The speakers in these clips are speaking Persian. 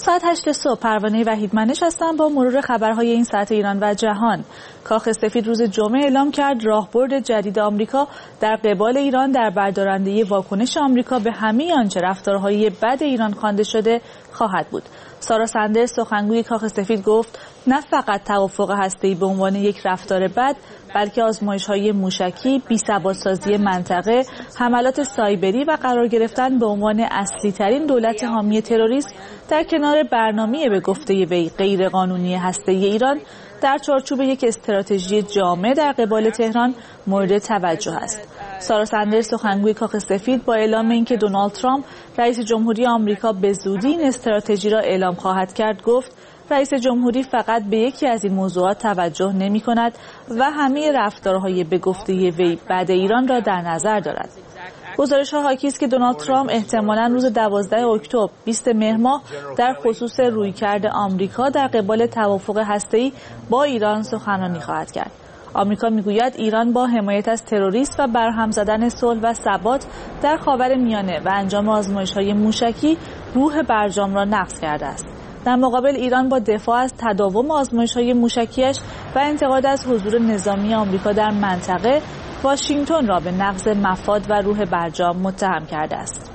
ساعت 8 صبح پروانه وحیدمنش هستم با مرور خبرهای این ساعت ایران و جهان. کاخ سفید روز جمعه اعلام کرد راهبرد جدید آمریکا در قبال ایران در بردارندگی واکنش آمریکا به همه آنچه رفتارهای بد ایران خوانده شده خواهد بود. سارا سندرز سخنگوی کاخ سفید گفت نه فقط توافق هسته‌ای به عنوان یک رفتار بد، بلکه آزمایش‌های موشکی، بی‌ثبات‌سازی منطقه، حملات سایبری و قرار گرفتن به عنوان اصلی‌ترین دولت حامی تروریسم در کنار برنامه به گفته وی غیرقانونی هسته‌ای ایران در چارچوب یک استراتژی جامع در قبال تهران مورد توجه است. سارا سندرز سخنگوی کاخ سفید با اعلام اینکه دونالد ترامپ رئیس جمهوری آمریکا به زودی این استراتژی را اعلام خواهد کرد گفت رئیس جمهوری فقط به یکی از این موضوعات توجه نمی کند و همه رفتارهای به گفته وی بد ایران را در نظر دارد. گزارش‌ها حاکی است که دونالد ترامپ احتمالاً روز 12 اکتبر 20 مهر ماه در خصوص رویکرد آمریکا در قبال توافق هسته‌ای با ایران سخنرانی خواهد کرد. آمریکا میگوید ایران با حمایت از تروریسم و برهم زدن صلح و ثبات در خاورمیانه و انجام آزمایش‌های موشکی روح برجام را نقض کرده است. در مقابل ایران با دفاع از تداوم آزمایش‌های موشکیش و انتقاد از حضور نظامی آمریکا در منطقه واشنگتن را به نقض مفاد و روح برجام متهم کرده است.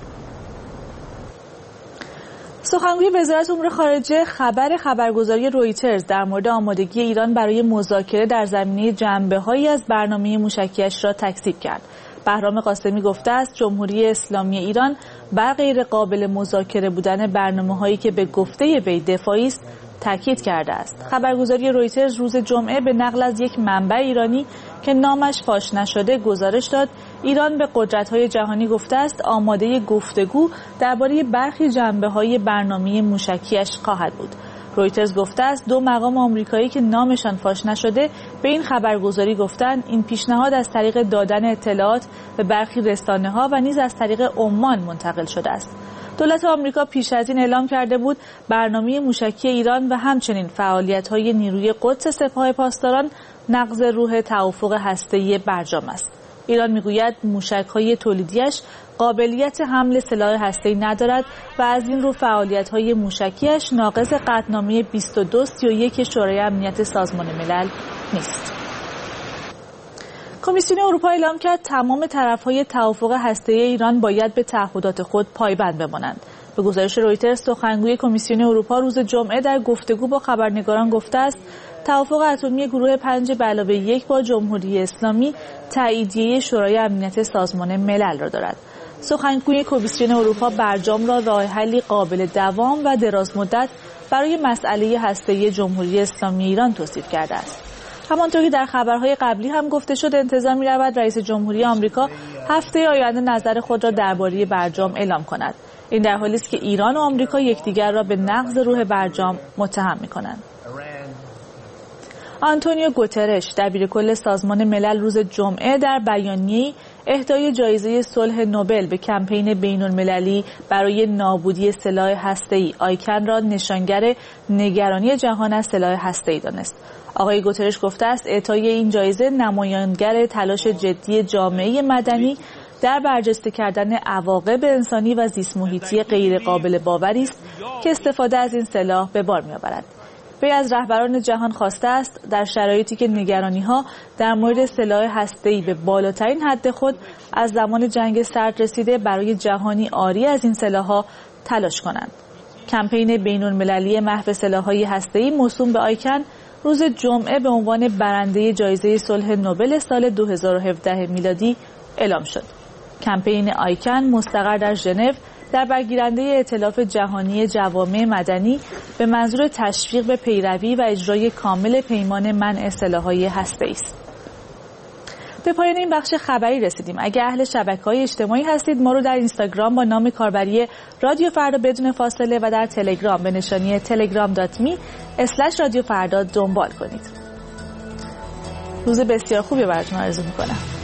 سخنگوی وزارت امور خارجه خبرگزاری رویترز در مورد آمادگی ایران برای مذاکره در زمینه جنبه‌هایی از برنامه موشکیش را تکذیب کرد. بهرام قاسمی گفته است جمهوری اسلامی ایران بر غیر قابل مذاکره بودن برنامه‌هایی که به گفته وی دفاعی است تاکید کرده است. خبرگزاری رویترز روز جمعه به نقل از یک منبع ایرانی که نامش فاش نشده گزارش داد ایران به قدرت‌های جهانی گفته است آماده گفتگو درباره برخی جنبه‌های برنامه موشکیش خواهد بود. رویترز گفته است دو مقام آمریکایی که نامشان فاش نشده به این خبرگزاری گفتند این پیشنهاد از طریق دادن اطلاعات به برخی رسانه‌ها و نیز از طریق عمان منتقل شده است. دولت آمریکا پیش از این اعلام کرده بود برنامه موشکی ایران و همچنین فعالیت‌های نیروی قدس سپاه پاسداران نقض روح توافق هسته‌ای برجام است. ایران میگوید موشک‌های تولیدیش قابلیت حمل سلاح هسته‌ای ندارد و از این رو فعالیت‌های موشکیش ناقض قطعنامه 2231 شورای امنیت سازمان ملل نیست. کمیسیون اروپا اعلام کرد تمام طرف‌های توافق هسته‌ای ایران باید به تعهدات خود پایبند بمانند. به گزارش رویترز سخنگوی کمیسیون اروپا روز جمعه در گفتگو با خبرنگاران گفته است توافق اتمی گروه 5+1 با جمهوری اسلامی تاییدیه شورای امنیت سازمان ملل را دارد. سخنگوی کمیسیون اروپا برجام را راه حلی قابل دوام و درازمدت برای مسئله هسته‌ای جمهوری اسلامی ایران توصیف کرده است. همانطور که در خبرهای قبلی هم گفته شد انتظار می‌رود رئیس جمهوری آمریکا هفته آینده نظر خود را درباره برجام اعلام کند. این در حالی است که ایران و آمریکا یکدیگر را به نقض روح برجام متهم می‌کنند. آنتونیو گوترش دبیرکل سازمان ملل روز جمعه در بیانیه‌ای اهدای جایزه صلح نوبل به کمپین بین‌المللی برای نابودی سلاح هسته‌ای آیکن را نشانگر نگرانی جهان از سلاح هسته‌ای دانست. آقای گوترش گفته است اعطای این جایزه نمایانگر تلاش جدی جامعه مدنی در برجسته کردن عواقب انسانی و زیست محیطی غیر قابل باوری است که استفاده از این سلاح به بار می‌آورد. وی از رهبران جهان خواسته است در شرایطی که نگرانی‌ها در مورد سلاح هسته‌ای به بالاترین حد خود از زمان جنگ سرد رسیده برای جهانی عاری از این سلاح‌ها تلاش کنند. کمپین بین‌المللی محو سلاح‌های هسته‌ای موسوم به آیکن روز جمعه به عنوان برنده جایزه صلح نوبل سال 2017 میلادی اعلام شد. کمپین آیکن مستقر در ژنو در برگیرنده ائتلاف جهانی جوامع مدنی به منظور تشویق به پیروی و اجرای کامل پیمان منع سلاح‌های هسته‌ای است. به پایان این بخش خبری رسیدیم. اگر اهل شبکه‌های اجتماعی هستید ما رو در اینستاگرام با نام کاربری رادیو فردا بدون فاصله و در تلگرام به نشانی telegram.me/رادیو فردا دنبال کنید. روز بسیار خوبی براتون آرزو می‌کنم.